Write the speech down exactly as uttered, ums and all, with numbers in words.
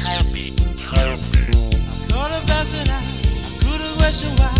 I'm caught up as an eye. I couldn't question why.